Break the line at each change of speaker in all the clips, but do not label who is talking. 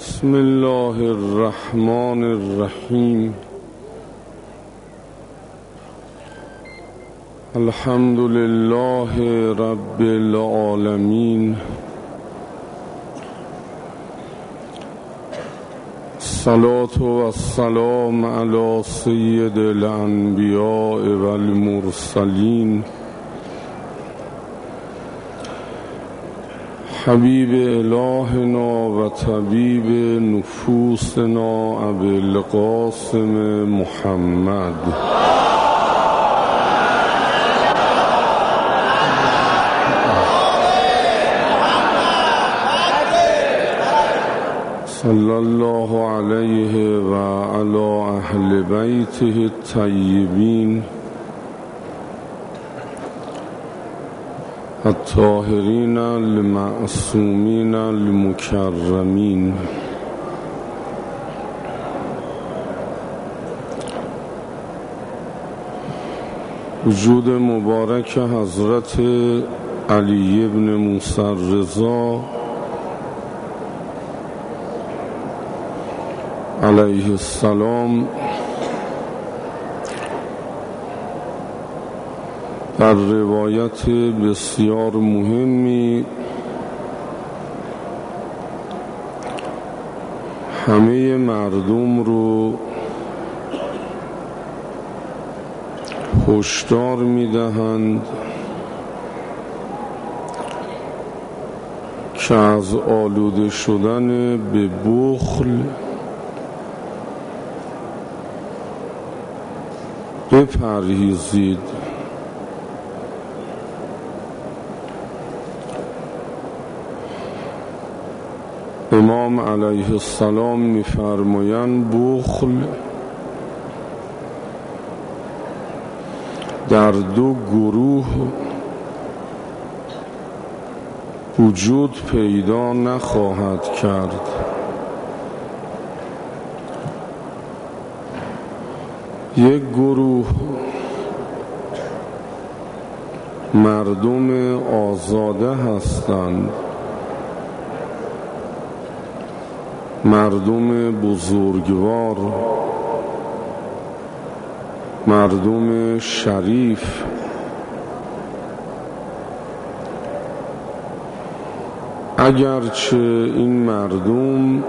بسم الله الرحمن الرحیم. الحمد لله رب العالمین. الصلاة والسلام علی سید الانبیاء والمرسلین حبیب الهنا و طبیب نفوسنا ابی القاسم محمد صلی الله علیه و علی اهل بیته الطیبین الطاهرین المعصومین المکرمین. وجود مبارک حضرت علی ابن موسی الرضا علیه السلام در روایت بسیار مهمی همه مردم رو هشدار می‌دهند که از آلوده شدن به بخل بپرهیزید. امام علیه السلام می‌فرمایند بخل در دو گروه وجود پیدا نخواهد کرد. یک گروه مردم آزاده هستند، مردم بزرگوار، مردم شریف، اگرچه این مردم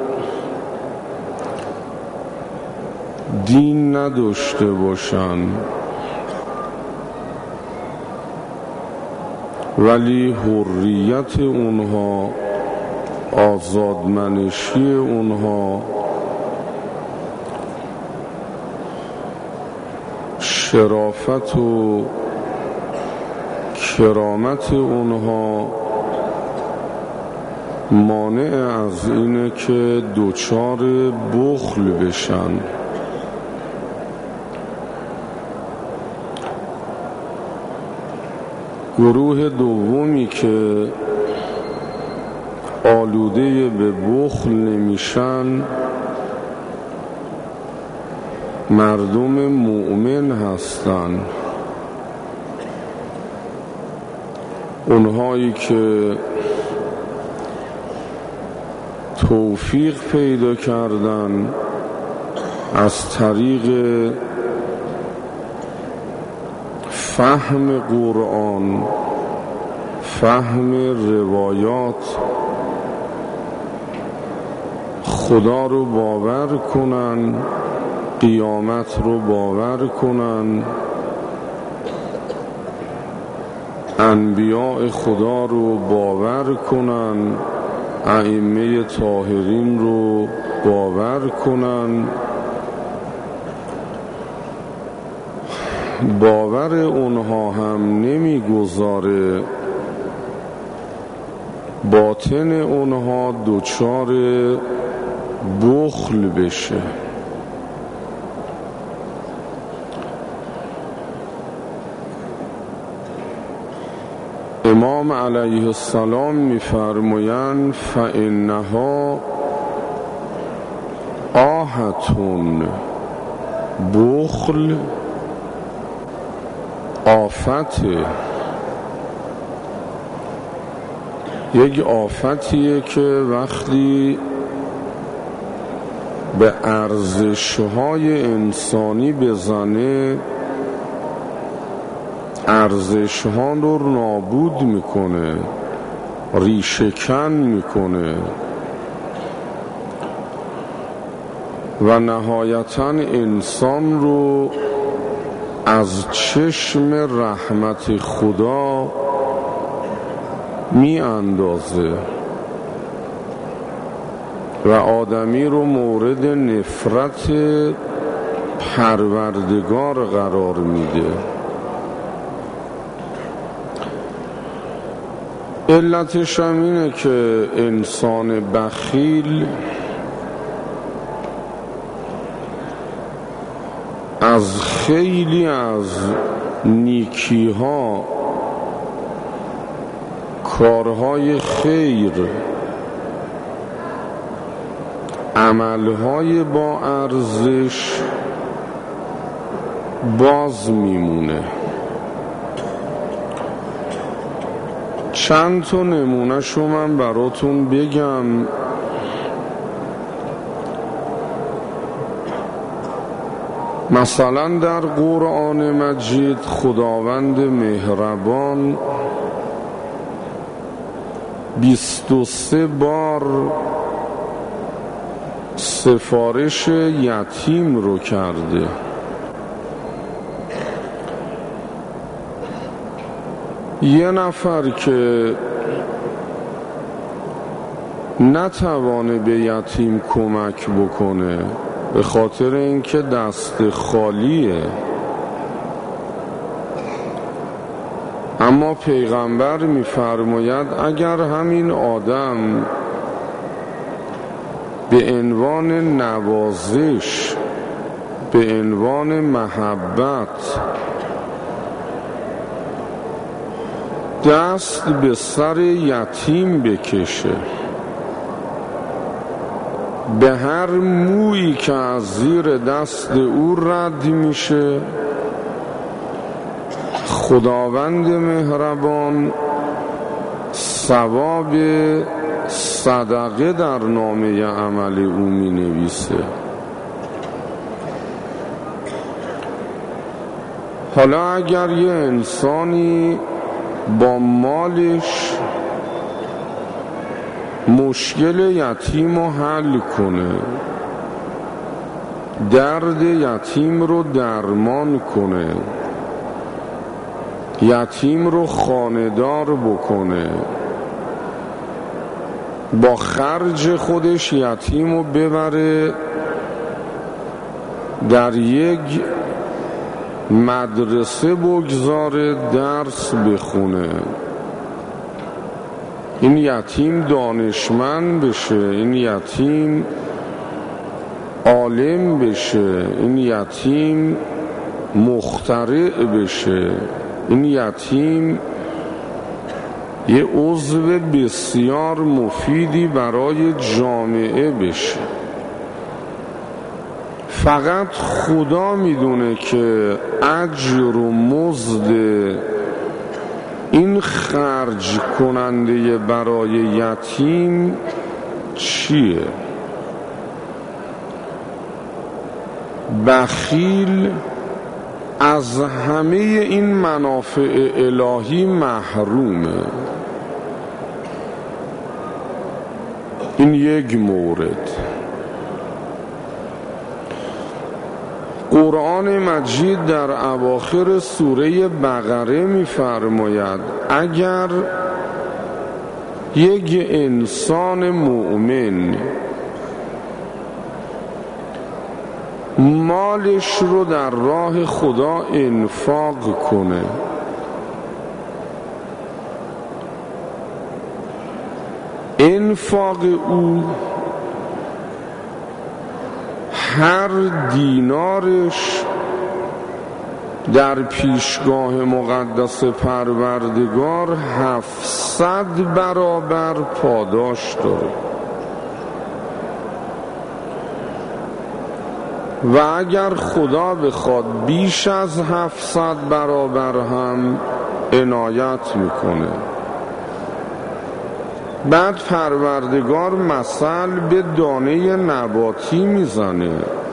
دین نداشته باشند ولی حریت اونها، آزادمنشی اونها، شرافت و کرامت اونها مانع از اینه که دچار بخل بشن. گروه دومی که آلوده به بخل نمیشن مردم مؤمن هستند، اونهایی که توفیق پیدا کردن از طریق فهم قرآن، فهم روایات، خدا رو باور کنن، قیامت رو باور کنن، انبیاء خدا رو باور کنن، ائمه طاهرین رو باور کنن. باور اونها هم نمیگذاره باطن اونها دچار بخل بشه. امام علیه السلام می‌فرمایند فإنها آهتون، بخل آفته، یک آفتیه که وقتی به ارزش‌های انسانی بزنه، ارزش‌ها رو نابود میکنه، ریشه‌کن میکنه و نهایتاً انسان رو از چشم رحمت خدا می اندازه و آدمی رو مورد نفرت پروردگار قرار میده. علتش هم اینه که انسان بخیل از خیلی از نیکی ها، کارهای خیر، عملهای با ارزش باز میمونه. چند تا نمونه‌شو من براتون بگم. مثلا در قرآن مجید خداوند مهربان 23 بار سفارش یتیم رو کرده. یه نفر که نتوانه به یتیم کمک بکنه به خاطر اینکه دست خالیه، اما پیغمبر می‌فرماید اگر همین آدم به عنوان نوازش، به عنوان محبت دست به سر یتیم بکشه، به هر مویی که از زیر دست او رد میشه، خداوند مهربان ثواب صدقه در نامه عمل او می نویسه. حالا اگر یه انسانی با مالش مشکل یتیم رو حل کنه، درد یتیم رو درمان کنه، یتیم رو خانه‌دار بکنه، با خرج خودش یتیم رو ببره در یک مدرسه بگذاره درس بخونه، این یتیم دانشمند بشه، این یتیم عالم بشه، این یتیم مخترع بشه، این یتیم یه عضو بسیار مفیدی برای جامعه بشه. فقط خدا میدونه که اجر و مزد این خرج کننده برای یتیم چیه. بخیل از همه این منافع الهی محرومه. این یک مورد. قرآن مجید در اواخر سوره بقره می‌فرماید اگر یک انسان مؤمن مالش رو در راه خدا انفاق کنه، انفاق او هر دینارش در پیشگاه مقدس پروردگار 700 برابر پاداش داره و اگر خدا بخواد بیش از 700 برابر هم عنایت میکنه. بعد پروردگار مثل به دانه نباتی میزنه،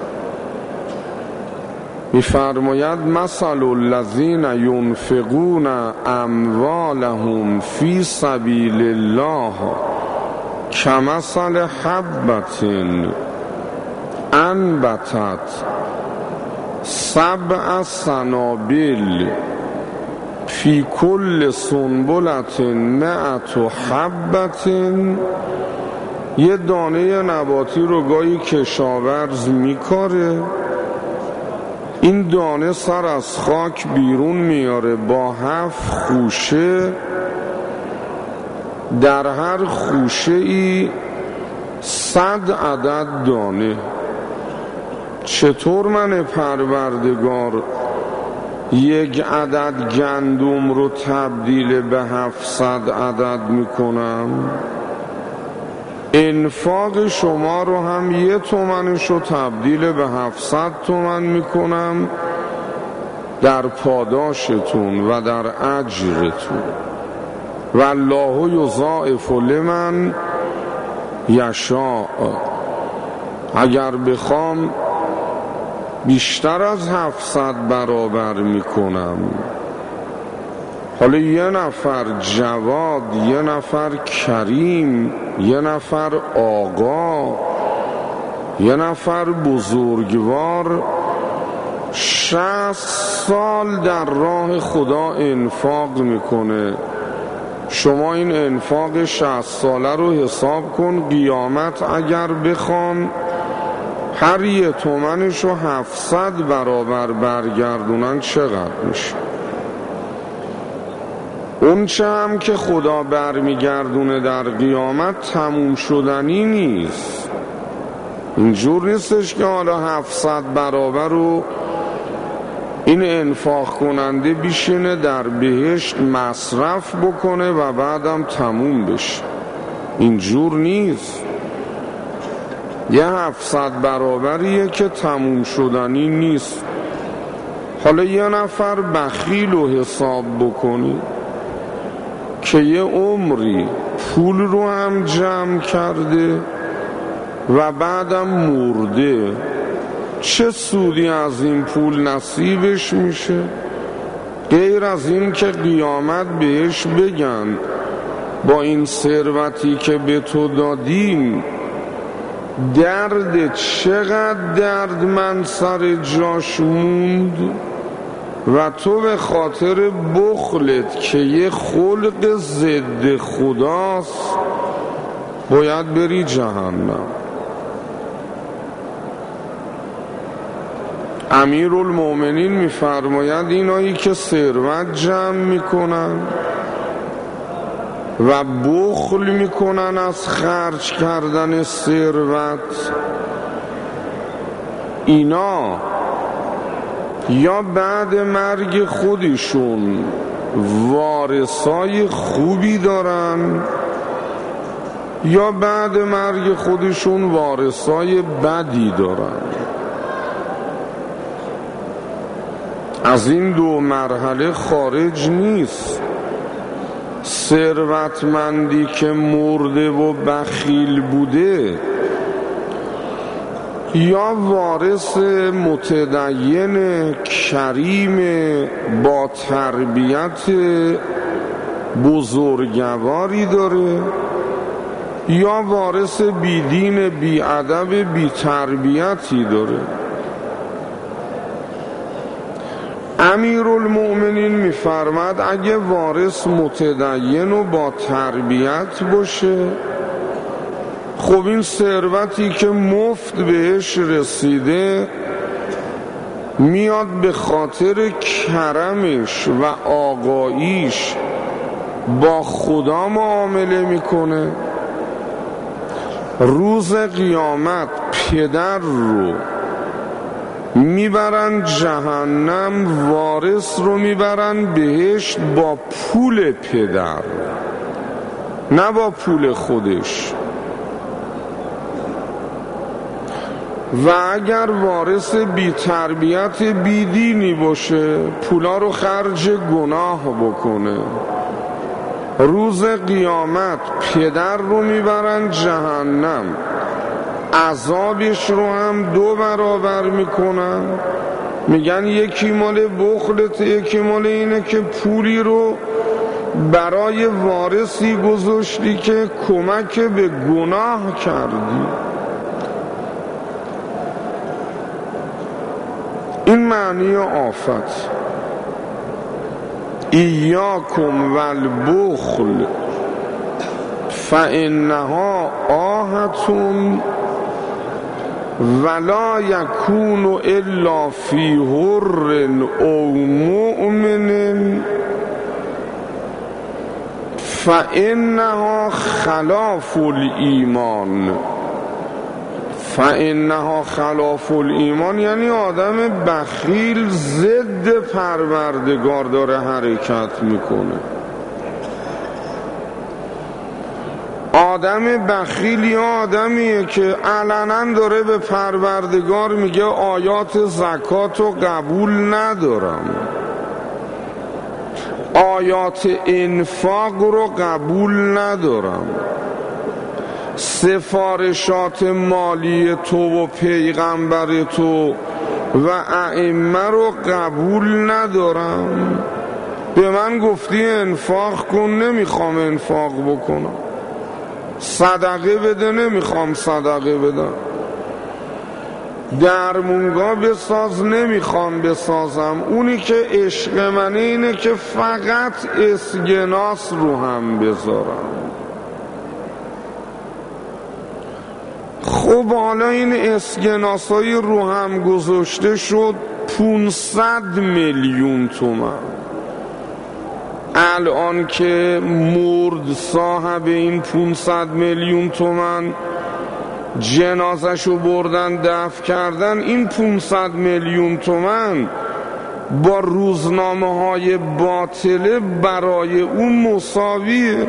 میفرماید مثل الذین ینفقون اموالهم فی سبیل الله کمثل حبة انبتت 7 سنابل فی کل سنبلة 100 حبة. یه دانه نباتی رو گاهی کشاورز میکاره، این دانه سر از خاک بیرون میاره با 7 خوشه، در هر خوشه ای 100 عدد دانه. چطور من پروردگار 1 عدد گندم رو تبدیل به 700 عدد میکنم؟ انفاق شما رو هم 1 تومنش رو تبدیل به 700 تومن میکنم در پاداشتون و در اجرتون. والله یضاعف لمن یشاء. اگر بخوام بیشتر از 700 برابر میکنم. حالا 1 نفر جواد، 1 نفر کریم، 1 نفر آقا، 1 نفر بزرگوار 60 سال در راه خدا انفاق میکنه. شما این انفاق 60 ساله رو حساب کن، قیامت اگر بخوام هر 1 تومنش رو 700 برابر برگردونن چقدر میشه؟ اون چه هم که خدا برمیگردونه در قیامت تموم شدنی نیست. اینجور نیستش که حالا 700 برابر رو این انفاق کننده بیشینه در بهشت مصرف بکنه و بعدم تموم بشه. اینجور نیست. یه 700 برابریه که تموم شدنی نیست. حالا 1 نفر بخیل رو حساب بکنی که یه عمری پول رو هم جمع کرده و بعدم مرده، چه سودی از این پول نصیبش میشه؟ غیر از این که قیامت بهش بگن با این ثروتی که به تو دادیم درد چقدر درد من سر جاش موند و تو به خاطر بخلت که یه خلق ضد خداست باید بری جهنم. امیرالمومنین میفرماید اینایی که ثروت جمع میکنن و بخل میکنن از خرج کردن ثروت، اینا یا بعد مرگ خودشون وارثای خوبی دارن یا بعد مرگ خودشون وارثای بدی دارن. از این 2 مرحله خارج نیست. ثروتمندی که مرده و بخیل بوده یا وارث متدین کریم با تربیت بزرگواری داره یا وارث بیدین بیادب بی تربیتی داره. امیرالمومنین میفرماد اگه وارث متدین و با تربیت باشه، خب این ثروتی که مفت بهش رسیده میاد به خاطر کرمش و آقاییش با خدا معامله میکنه. روز قیامت پدر رو میبرن جهنم، وارث رو میبرن بهشت با پول پدر، نه با پول خودش. و اگر وارث بی تربیت بی دینی باشه پولا رو خرج گناه بکنه، روز قیامت پدر رو میبرن جهنم، عذابش رو هم 2 برابر میکنن، میگن یکی مال بخلت، یکی مال اینه که پولی رو برای وارثی گذاشتی که کمک به گناه کردی. این معنی آفت. ایاکم والبخل فانها آهتون ولا یکون الا فی حر او مؤمن فانها خلاف الایمان. فانها خلاف الایمان یعنی آدم بخیل ضد پروردگار داره حرکت میکنه. آدم بخیل یا آدمیه که علنا داره به پروردگار میگه آیات زکات رو قبول ندارم، آیات انفاق رو قبول ندارم، سفارشات مالی تو و پیغمبر تو و ائمه رو قبول ندارم. به من گفتی انفاق کن، نمیخوام انفاق بکنم. صدقه بده، نمیخوام صدقه بدم. درمونگاه بساز، نمیخوام بسازم. اونی که عشق منه اینه که فقط اسکناس رو هم بذارم. خب حالا این اسکناسای رو هم گذاشته شد 500 میلیون تومان. الان که مرد صاحب این 500 میلیون تومان، جنازشو بردن دفن کردن، این 500 میلیون تومان با روزنامه های باطله برای اون مساویه.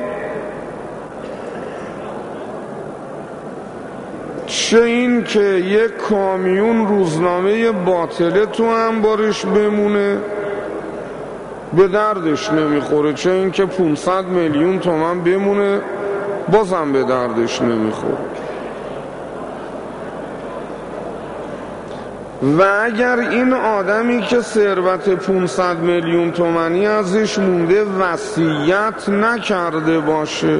چه این که یک کامیون روزنامه باطله تو انبارش بمونه به دردش نمیخوره، چه این که 500 میلیون تومان بمونه بازم به دردش نمیخوره. و اگر این آدمی که ثروت 500 میلیون تومانی ازش مونده وصیت نکرده باشه،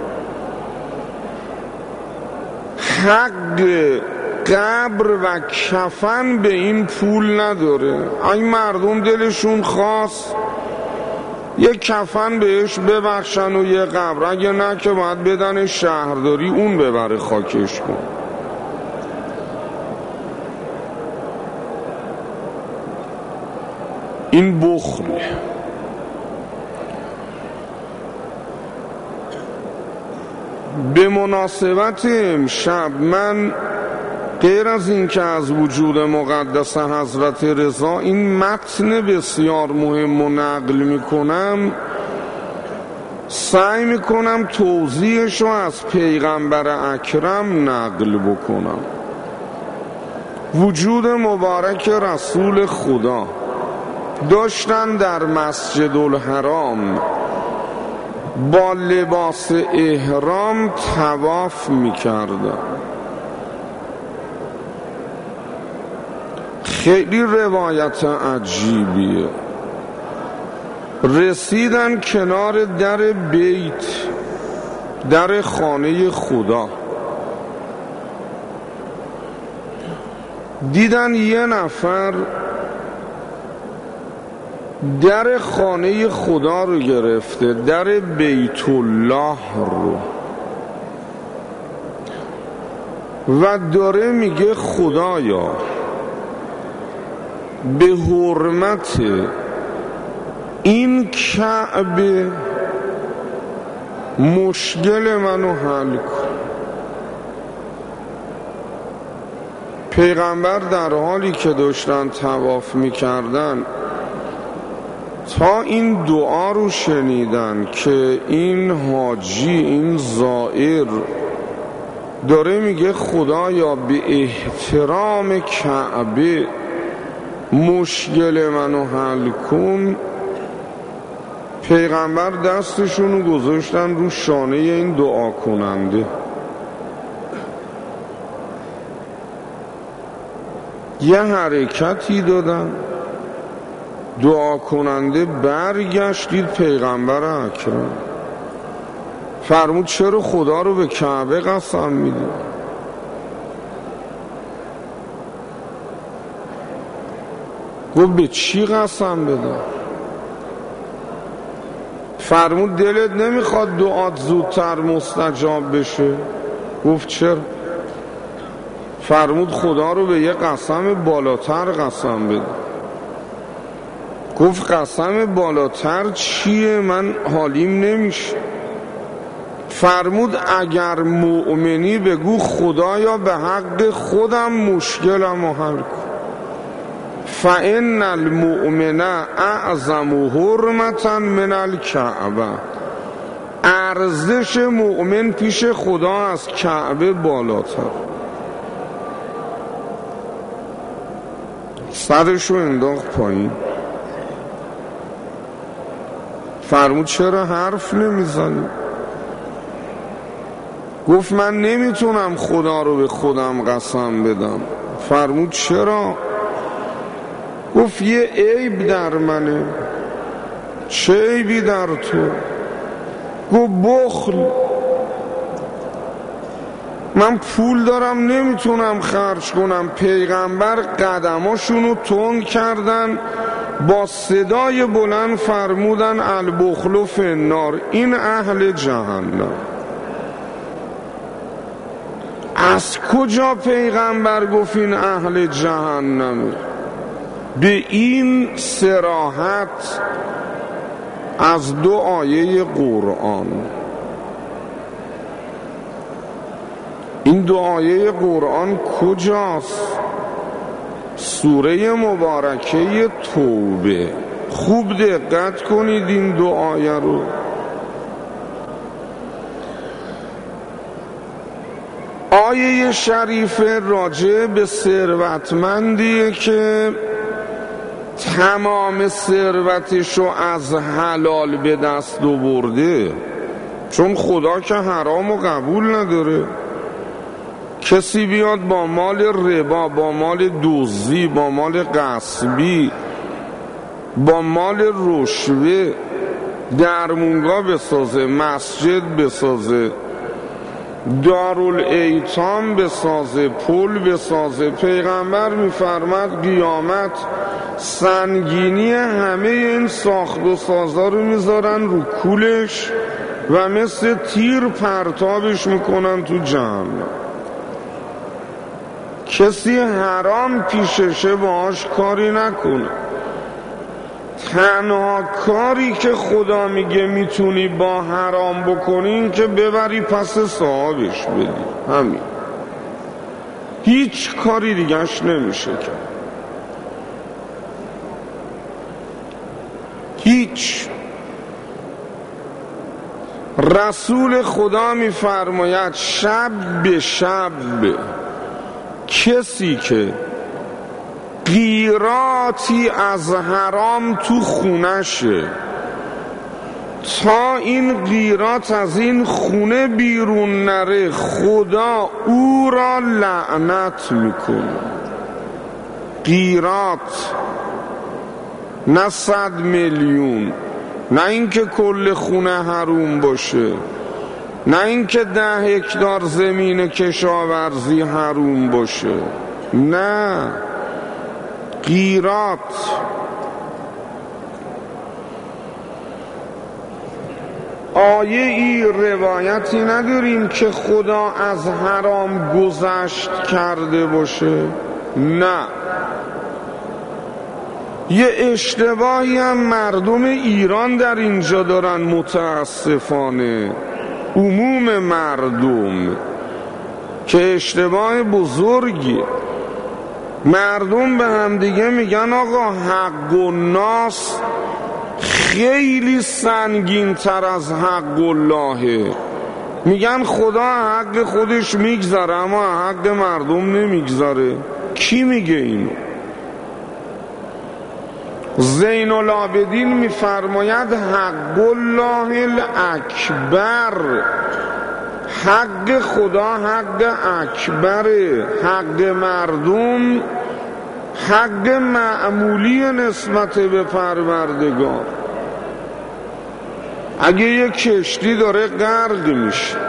حق قبر و کفن به این پول نداره. این مردم دلشون خواست یک کفن بهش ببخشن و یه قبر، اگه نه که باید بدن شهرداری اون ببره خاکش کن. این بخل. به مناسبت امشب من غیر از این که از وجود مقدس حضرت رضا این متن بسیار مهم و نقل میکنم، سعی میکنم توضیحش رو از پیغمبر اکرم نقل بکنم. وجود مبارک رسول خدا داشتن در مسجد الحرام با لباس احرام طواف میکردن. خیلی روایت عجیبیه. رسیدن کنار در بیت، در خانه خدا، دیدن یه نفر در خانه خدا رو گرفته، در بیت الله رو، و داره میگه خدایا به حرمت این کعبه مشکل منو حل کن. پیغمبر در حالی که داشتن طواف میکردن تا این دعا رو شنیدن که این حاجی، این زائر داره میگه خدایا به احترام کعبه مشکل منو حل کن. پیغمبر دستشونو گذاشتن رو شانه این دعا کننده. یه حرکتی دادن، دعا کننده برگشتید پیغمبر اکرم فرمود چرا خدا رو به کعبه قسم میدی؟ گفت به چی قسم بدم؟ فرمود دلت نمیخواد دعات زودتر مستجاب بشه؟ گفت چرا؟ فرمود خدا رو به یه قسم بالاتر قسم بده. گفت قسم بالاتر چیه؟ من حالیم نمیشه. فرمود اگر مؤمنی بگو خدایا به حق خودم مشکلم رو حل کن. فإن المؤمن اعظم حرمة من الکعبه. ارزش مؤمن پیش خدا از کعبه بالاتر. سرشو انداخت پایین. فرمود چرا حرف نمیزنی؟ گفت من نمیتونم خدا رو به خودم قسم بدم. فرمود چرا؟ گفت یه عیب در منه. چه عیبی در تو؟ گفت بخل. من پول دارم نمیتونم خرج کنم. پیغمبر قدماشونو تند کردن، با صدای بلند فرمودن البخل فی النار، این اهل جهنم. از کجا پیغمبر گفت این اهل جهنم؟ به این صراحت از 2 آیه قرآن. این 2 آیه قرآن کجاست؟ سوره مبارکه توبه. خوب دقت کنید این 2 آیه رو. آیه شریف راجع به ثروتمندیه که تمام ثروتشو از حلال به دست آورده، چون خدا که حرامو قبول نداره. کسی بیاد با مال ربا، با مال دزدی، با مال غصبی، با مال رشوه درمونگاه بسازه، مسجد بسازه، دارالایتام بسازه، پل بسازه، پیغمبر میفرماد قیامت سنگینی همه این ساخت و سازا رو میذارن رو کولش و مثل تیر پرتابش میکنن تو جهنم. کسی حرام پیششه باهاش کاری نکنه. تنها کاری که خدا میگه میتونی با حرام بکنی که ببری پس صاحبش بدی، همین. هیچ کاری دیگهش نمیشه کرد. هیچ. رسول خدا میفرماید شب به شب کسی که قیراطی از حرام تو خونشه، تا این قیراط از این خونه بیرون نره خدا او را لعنت میکنه. قیراط، نه 100 میلیون، نه اینکه کل خونه حروم باشه، نه اینکه 10 هکتار زمین کشاورزی حروم باشه، نه، قیراط. آیه ای روایتی نداریم که خدا از حرام گذشت کرده باشه، نه. یه اشتباهی هم مردم ایران در اینجا دارن، متاسفانه عموم مردم، که اشتباه بزرگی. مردم به هم دیگه میگن آقا حق الناس خیلی سنگین تر از حق اللهه. میگن خدا حق خودش میگذره اما حق مردم نمیگذره. کی میگه اینو؟ زین العابدین میفرماید حق الله الاکبر، حق خدا حق اکبره، حق مردم حق معمولی نسبت به پروردگار. اگه یک کشتی داره غرق میشه،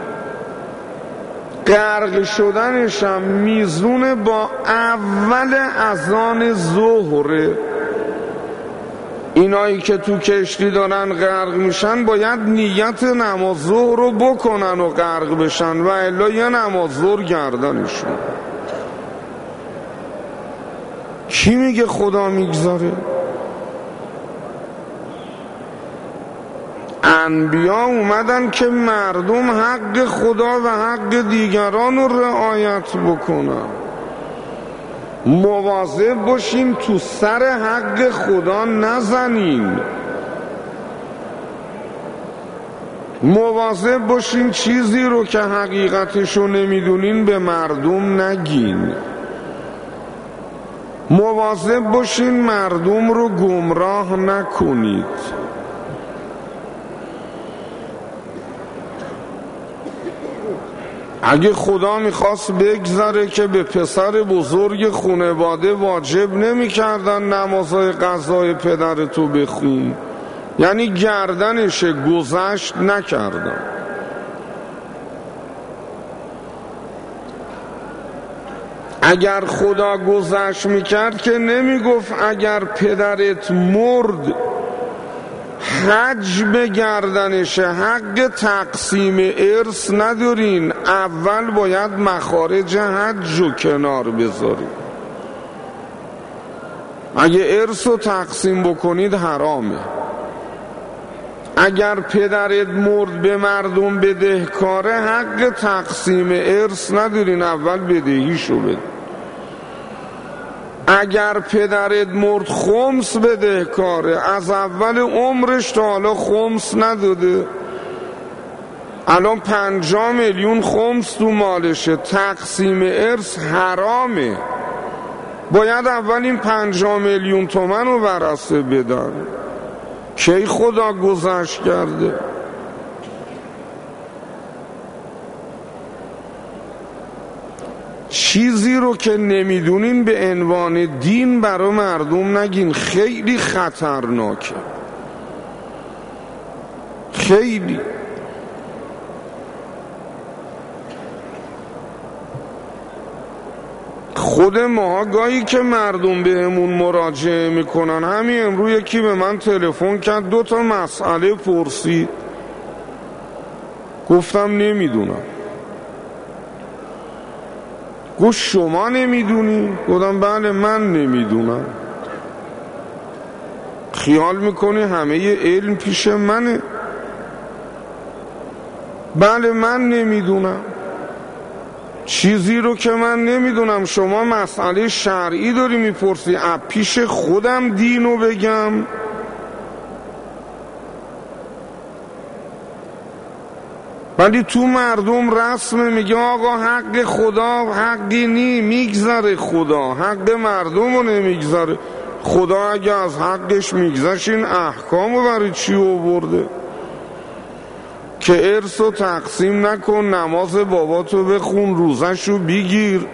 غرق شدنش هم میزونه با اول اذان ظهره. اینایی که تو کشتی دارن غرق میشن باید نیت نماز ظهر رو بکنن و غرق بشن، و الا یه نماز ظهر گردنشون. کی میگه خدا میگذاره؟ انبیا اومدن که مردم حق خدا و حق دیگران رو رعایت بکنن. مواظب باشین تو سر حق خدا نزنین، مواظب باشین چیزی رو که حقیقتشو نمیدونین به مردم نگین، مواظب باشین مردم رو گمراه نکنید. اگه خدا میخواست بگذره که به پسر بزرگ خانواده واجب نمیکردن نمازهای قضای پدرتو بخون، یعنی گردنش گذشت نکردن. اگر خدا گذشت میکرد که نمیگفت اگر پدرت مرد حج به گردنشه، حق تقسیم ارث ندارین، اول باید مخارج حج رو کنار بذارین. اگه ارث رو تقسیم بکنید حرامه. اگر پدرت مرد به مردم بدهکاره، حق تقسیم ارث ندارین، اول بدهیشو بده. اگر پدرت مرد خمس بدهکاره، از اول عمرش تا حالا خمس نداده، الان 50 میلیون خمس تو مالشه، تقسیم ارث حرامه، باید اول این 50 میلیون تومن رو ورثه بدن. کی خدا گذشت کرده؟ چیزی رو که نمیدونین به عنوان دین برای مردم نگین، خیلی خطرناکه، خیلی. خود ما گاهی که مردم بهمون مراجعه میکنن، همین امروز یکی به من تلفن کرد 2 تا مسئله پرسید، گفتم نمیدونم. گفت شما نمیدونی؟ گفتم بله من نمیدونم. خیال میکنی همه علم پیش منه؟ بله من نمیدونم. چیزی رو که من نمیدونم شما مسئله شرعی داری میپرسی، پیش خودم دینو بگم؟ ولی تو مردم رسمه، میگه آقا حق خدا حقی نی، میگذره خدا، حق مردم رو نمیگذره. خدا اگه از حقش میگذشت این احکام رو برای چی آورده؟ که ارث رو تقسیم نکن، نماز باباتو بخون، روزش رو بگیر.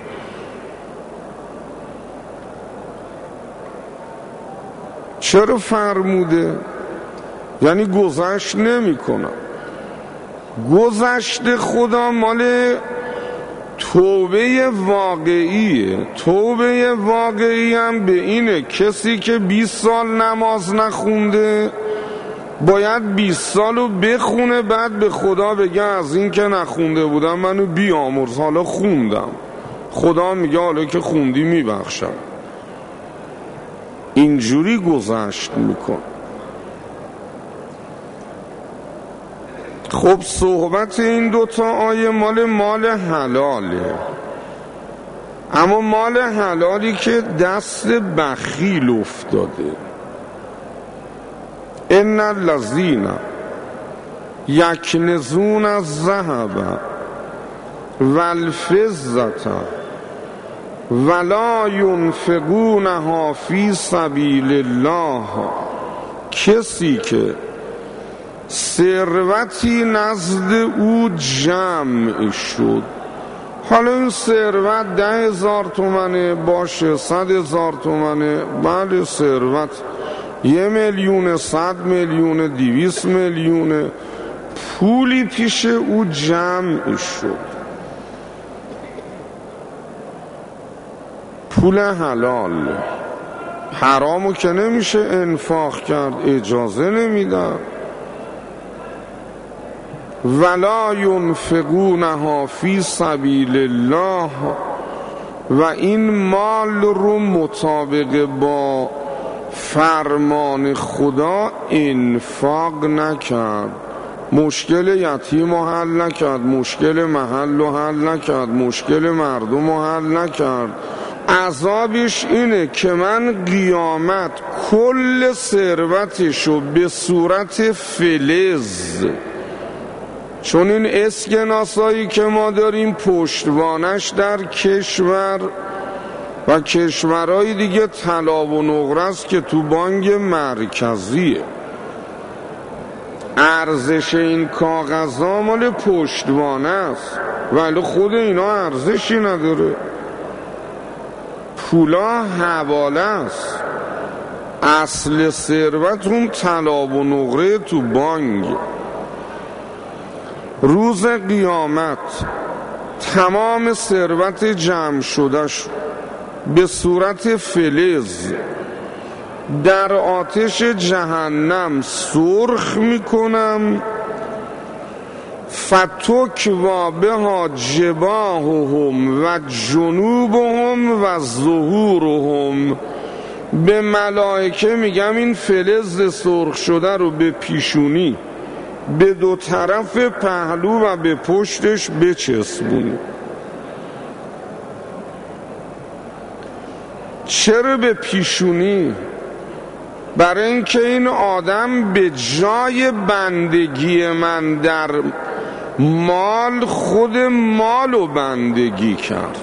چرا فرموده؟ یعنی گذشت نمی کنم. گذشت خدا مال توبه واقعیه. توبه واقعی هم به اینه کسی که 20 سال نماز نخونده باید 20 سالو بخونه، بعد به خدا بگه از این که نخونده بودم منو بیامرز، حالا خوندم. خدا میگه حالا که خوندی میبخشم. اینجوری گذشت میکن. خب صحبت این 2 تا آیه مال حلاله، اما مال حلالی که دست بخیل افتاده. ان الذین یکنزون الذهب والفضة ولا ینفقونها فی سبیل الله، کسی که ثروتی نزد او جمع شد، حالا این ثروت 10,000 تومنه باشه، 100,000 تومنه، بله ثروت 1,000,000 100,000,000 200,000,000 پولی پیش او جمع شد، پول حلال، حرامو که نمیشه انفاق کرد، اجازه نمیدن. ولا ینفقونها فی سبیل الله، و این مال رو مطابق با فرمان خدا انفاق نکرد، مشکل یتیم رو حل نکرد، مشکل محل رو حل نکرد، مشکل مردم رو حل نکرد. عذابش اینه که من قیامت کل ثروتشو به صورت فلز، چون این اسکناسایی که ما داریم پشتوانش در کشور و کشورهای دیگه طلا و نقره است که تو بانک مرکزیه، ارزش این کاغذها مال پشتوانه است ولی خود اینا ارزشی نداره، پولا حواله است، اصل ثروت اون طلا و نقره تو بانک. روز قیامت تمام ثروت جمع شدهش به صورت فلز در آتش جهنم سرخ میکنم، فتکوا بها جباههم و جنوبهم و ظهورهم، به ملائکه میگم این فلز سرخ شده رو به پیشونی، به دو طرف پهلو و به پشتش بچسبونی. چرا به پیشونی؟ برای اینکه این آدم به جای بندگی من در مال خود مالو بندگی کرد.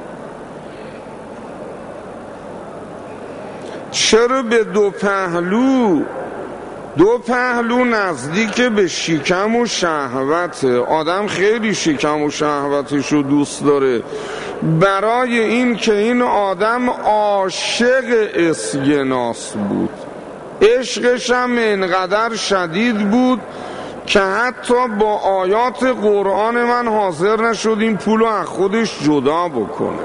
چرا به دو پهلو؟ دو پهلو نزدیک به شکم و شهوته، آدم خیلی شکم و شهوتش رو دوست داره، برای این که این آدم عاشق اسکناس بود، عشقش هم اینقدر شدید بود که حتی با آیات قرآن من حاضر نشد این پولو از خودش جدا بکنه.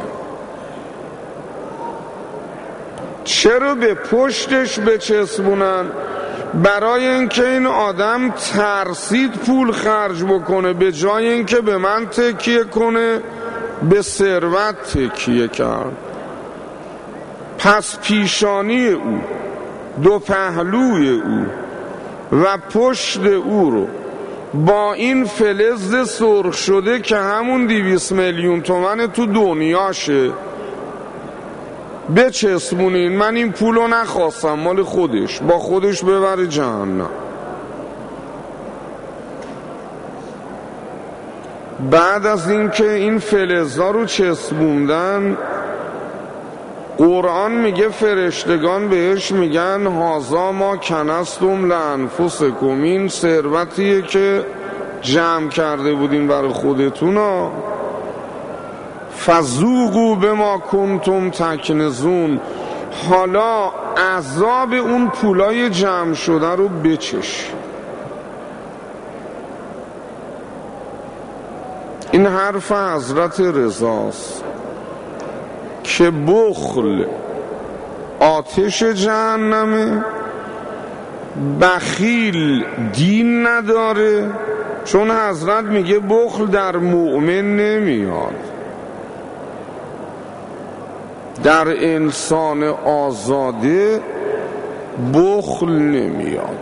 چرا به پشتش بچسبونن؟ برای اینکه این آدم ترسید پول خرج بکنه، به جای اینکه به من تکیه کنه به ثروت تکیه کرد. پس پیشانی او، دو پهلوی او و پشت او رو با این فلز سرخ شده که همون 200,000,000 تومن تو دنیاشه بچسبونین. من این پولو نخواستم، مال خودش، با خودش ببره جهنم. بعد از اینکه این فلزا رو چسبوندن، قرآن میگه فرشتگان بهش میگن هازا ما کنستم لانفسکم، این ثروتیه که جمع کرده بودین برای خودتونا، فذوقوا بما کنتم تکنزون، حالا عذاب اون پولای جمع شده رو بچش. این حرف حضرت رضاست که بخل آتش جهنمه، بخیل دین نداره، چون حضرت میگه بخل در مؤمن نمیاد، در انسان آزاده بخل نمیاد.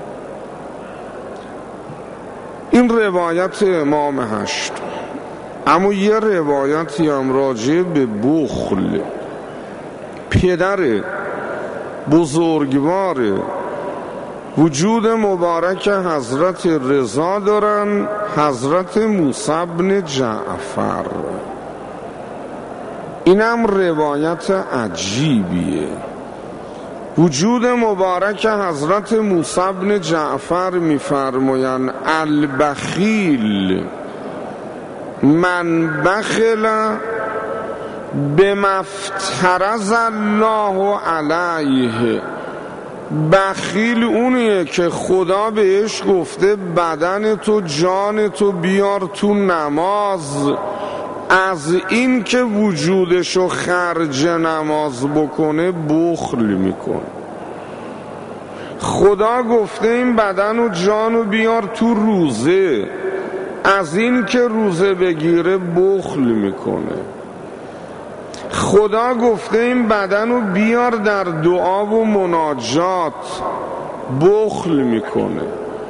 این روایت امام هشت. اما یه روایتی هم راجع به بخل پدر بزرگوار وجود مبارک حضرت رضا دارن، حضرت موسی بن جعفر. اینم روایت عجیبیه. وجود مبارک حضرت موسی بن جعفر می‌فرمایند البخیل من بخل بما افترض الله علیه. بخیل اونیه که خدا بهش گفته بدن تو جان تو بیار تو نماز، از این که وجودشو خرج نماز بکنه بخل میکنه. خدا گفته این بدن و جانو بیار تو روزه، از این که روزه بگیره بخل میکنه. خدا گفته این بدنو بیار در دعا و مناجات، بخل میکنه.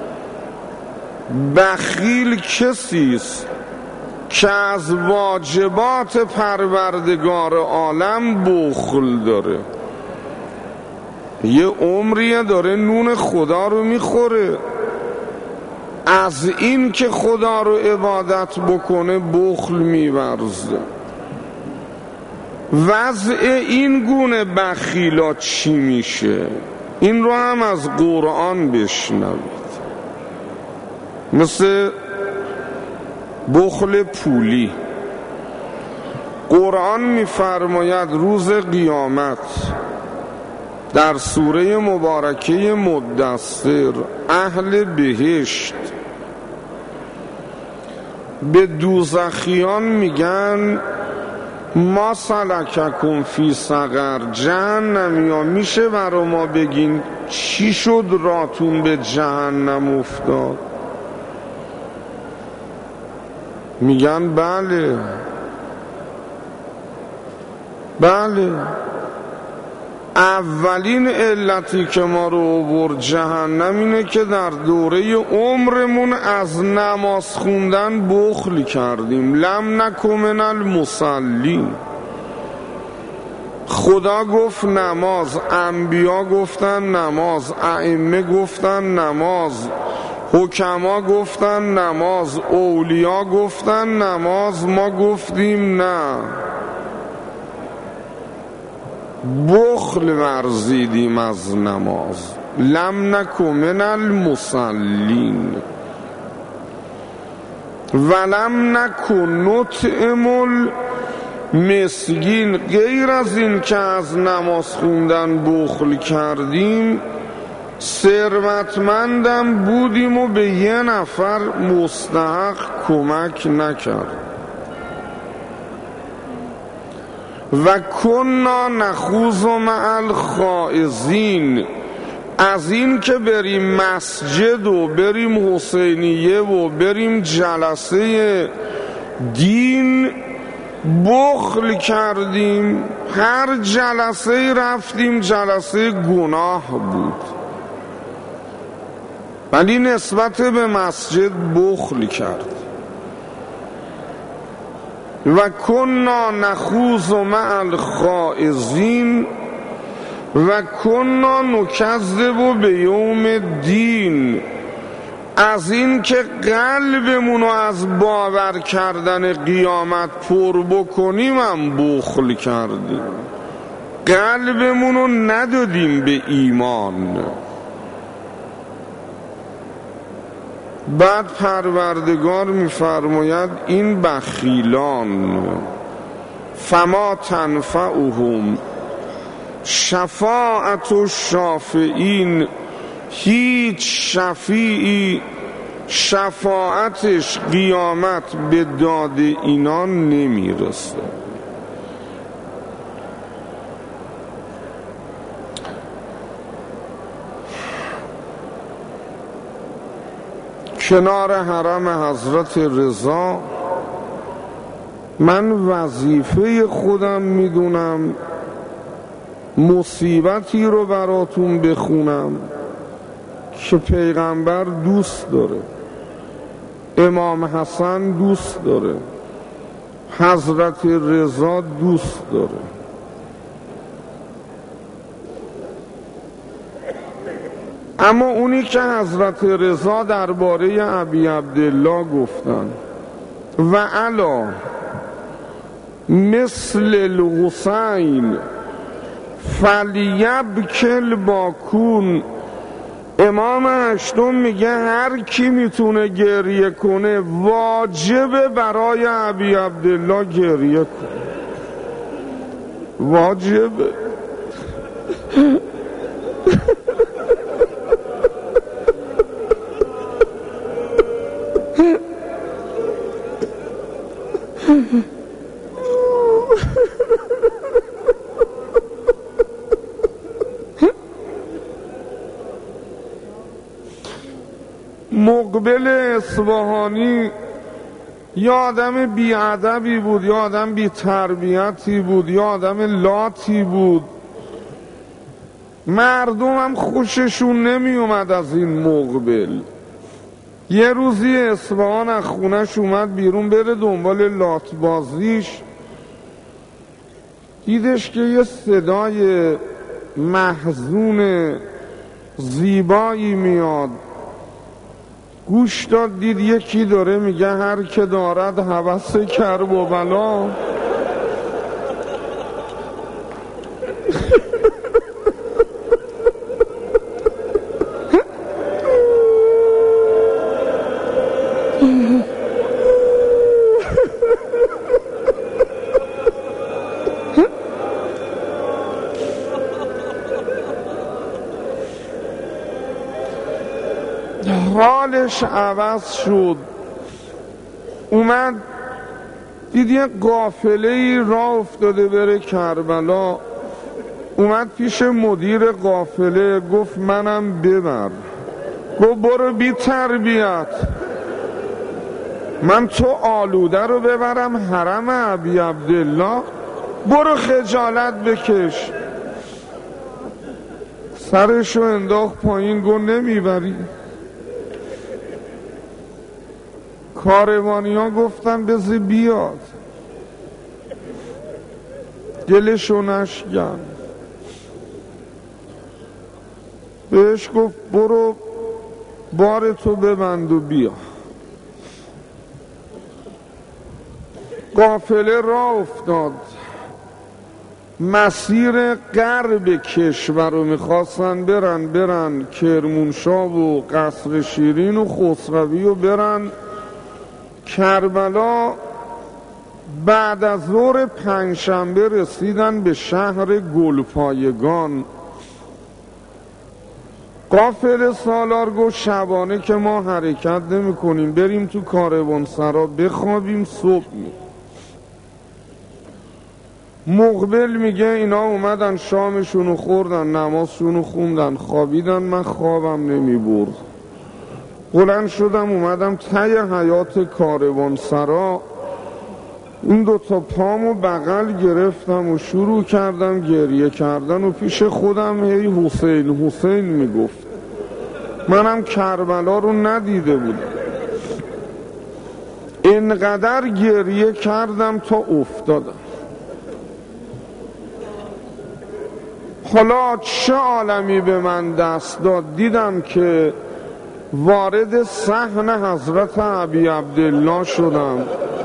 بخیل کسیست که از واجبات پروردگار عالم بخل داره. یه عمریه داره نون خدا رو میخوره، از این که خدا رو عبادت بکنه بخل میورزه. وضع این گونه بخیلا چی میشه؟ این رو هم از قرآن بشنوید. مثل بخل پولی، قرآن میفرماید روز قیامت در سوره مبارکه مدثر اهل بهشت به دوزخیان میگن ما سلککم فی سقر. جهنمیا میشه برا ما بگین چی شد راتون به جهنم افتاد؟ میگن بله اولین علتی که ما رو آورد جهنم اینه که در دوره عمرمون از نماز خوندن بخل کردیم. لم نکن من المصلین. خدا گفت نماز، انبیا گفتن نماز، ائمه گفتن نماز، حکما گفتن نماز، اولیا گفتن نماز، ما گفتیم نه، بخل ورزیدیم از نماز. لم نکن من المصلین ولم نکن نطعم المسکین. غیر از این که از نماز خوندن بخل کردیم، ثروتمندم بودیم و به یه نفر مستحق کمک نکرد. و کنا نخوض مع الخائضین. از این که بریم مسجد و بریم حسینیه و بریم جلسه دین بخل کردیم. هر جلسه رفتیم جلسه گناه بود، ولی نسبت به مسجد بخل کرد. و کنا نخوض مع الخائضین و کنا نکذب بیوم الدین. از این که قلبمونو از باور کردن قیامت پر بکنیم هم بخل کردیم، قلبمونو ندادیم به ایمان. بعد پروردگار میفرماید این بخیلان فما تنفعهم شفاعت الشافعین. هیچ شفیعی شفاعتش قیامت به داد اینان نمیرسه. کنار حرم حضرت رضا من وظیفه خودم میدونم مصیبتی رو براتون بخونم که پیغمبر دوست داره، امام حسن دوست داره، حضرت رضا دوست داره. اما اونی که حضرت رضا درباره ابی عبدالله گفتن و علا مثل الحسین فلیبکل باکون. امام هشتم میگه هر کی میتونه گریه کنه واجبه برای ابی عبدالله گریه کنه، واجبه. مقبل اصفهانی یا آدم بی‌ادبی بود، یا آدم بی‌تربیتی بود، یا آدم لاتی بود. مردم هم خوششون نمی اومد از این مقبل. یه روزی اصفهان از خونش اومد بیرون بره دنبال لات بازیش، دیدش که یه صدای محزون زیبایی میاد، گوش داد دید یکی داره میگه هر که دارد هوس کرب و بلا. حالش عوض شد، اومد دید یه قافله‌ای راه افتاده بره کربلا، اومد پیش مدیر قافله گفت منم ببر. گفت برو بی تربیت، من تو آلوده رو ببرم حرم ابی عبدالله؟ برو خجالت بکش. سرشو انداخت پایین گفت نمیبری. کاروانی ها گفتن بذار بیاد، دلشو نشکن. بهش گفت برو بار تو ببند و بیا. قافله راه افتاد، مسیر غرب کشور رو میخواستن برن کرمانشاه و قصر شیرین و خسروی و برن کربلا. بعد از ظهر پنجشنبه رسیدن به شهر گلپایگان. قافله سالار گفت شبانه که ما حرکت نمی کنیم، بریم تو کاروانسرا بخوابیم، صبح می. مقبل میگه اینا اومدن شامشونو خوردن، نمازشونو خوندن، خوابیدن، من خوابم نمی برد. بلند شدم اومدم ته حیات کاروانسرا، این دوتا پامو بغل گرفتم و شروع کردم گریه کردن و پیش خودم هی حسین حسین میگفت. منم کربلا رو ندیده بودم. اینقدر گریه کردم تا افتادم. حالا چه عالمی به من دست داد، دیدم که وارد صحن حضرت ابی عبدالله شدم.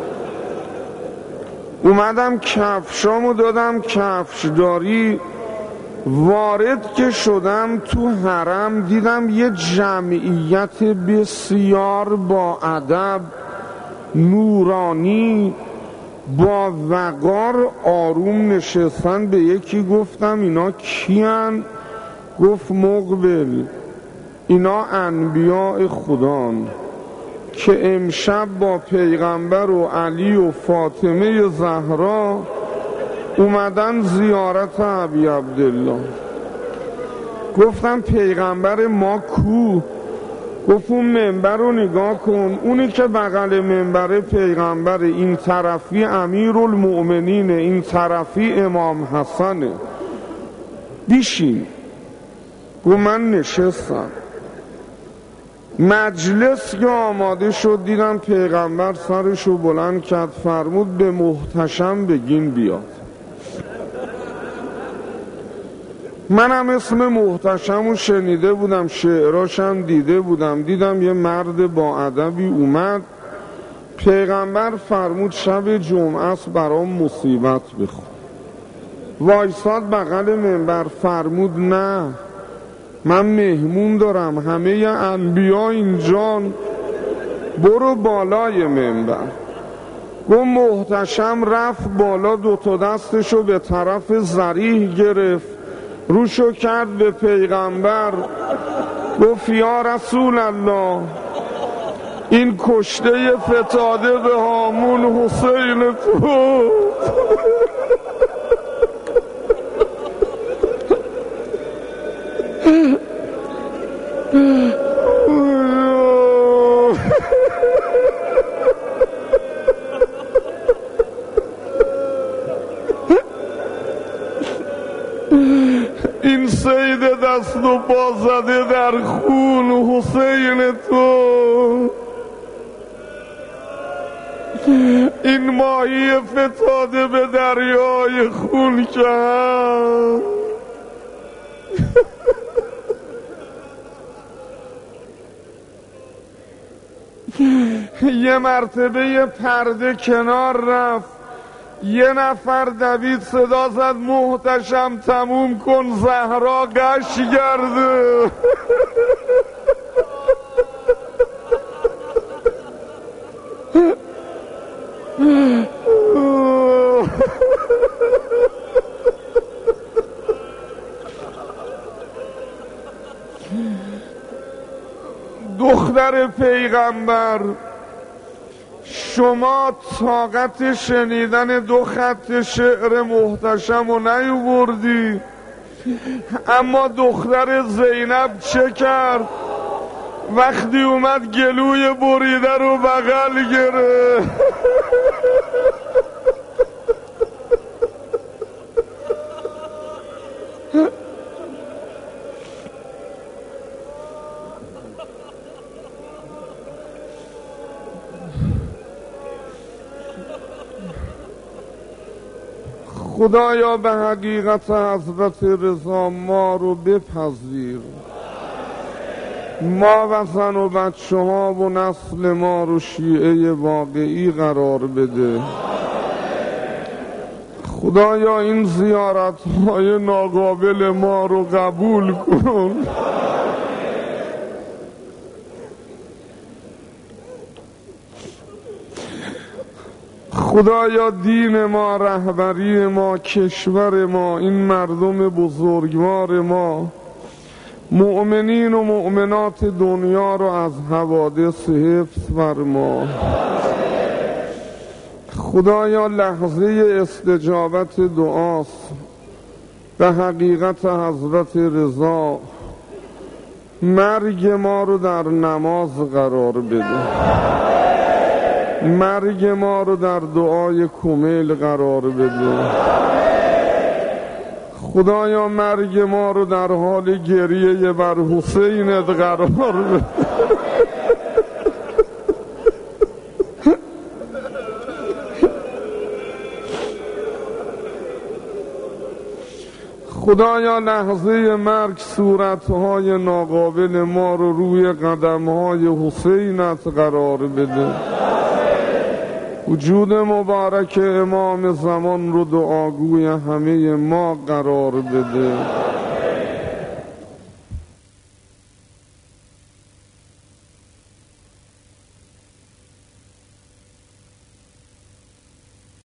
اومدم کفشامو دادم کفشداری، وارد که شدم تو حرم دیدم یه جمعیت بسیار با ادب، نورانی، با وقار آروم نشستن. به یکی گفتم اینا کیان؟ گفت مقبل، اینا انبیاء خدان که امشب با پیغمبر و علی و فاطمه زهرا اومدن زیارت ابی عبدالله. گفتم پیغمبر ما کو؟ گفت اون منبر رو نگاه کن، اونی که بغل منبر پیغمبر، این طرفی امیرالمؤمنین، این طرفی امام حسنه، بیشین. گفت من نشستم. مجلس که آماده شد دیدم پیغمبر سرشو بلند کرد، فرمود به محتشم بگین بیاد. منم اسم محتشمو شنیده بودم، شعراشم دیده بودم. دیدم یه مرد با ادبی اومد پیغمبر فرمود شب جمعه است برام مصیبت بخون. وایساد بغل منبر فرمود نه من مهمون دارم، همه انبیا اینجان، برو بالای منبر. گفت محتشم رفت بالا، دوتا دستشو به طرف ذریح گرفت، روشو کرد به پیغمبر، گفت یا رسول الله این کشته فتاده به هامون حسین تو. این سید دست و پا زده در خون حسین تو، این ماهی فتاده به دریای خون کرد. یه مرتبه پرده کنار رفت، یه نفر دوید صدا زد محتشم تموم کن زهرا گشت کرده. دختر پیغمبر شما طاقت شنیدن 2 خط شعر محتشم رو نیاوردی، اما دختر زینب چه کرد؟ وقتی اومد گلوی بریده رو بغل گرفت. خدایا به حقیقت حضرت رضا ما رو بپذیر، ما و زن و بچه ها و نسل ما رو شیعه واقعی قرار بده. خدایا این زیارت های ناقابل ما رو قبول کن. خدایا دین ما، رهبری ما، کشور ما، این مردم بزرگوار ما، مؤمنین و مؤمنات دنیا رو از حوادث حفظ فرما. خدایا لحظه استجابت دعاست، به حقیقت حضرت رضا مرگ ما رو در نماز قرار بده، مرگ ما رو در دعای کمیل قرار بده. خدایا مرگ ما رو در حال گریه بر حسینت قرار بده. خدایا لحظه مرگ صورتهای ناقابل ما رو روی قدمهای حسینت قرار بده. وجود مبارک امام زمان رو دعاگوی همه ما قرار بده.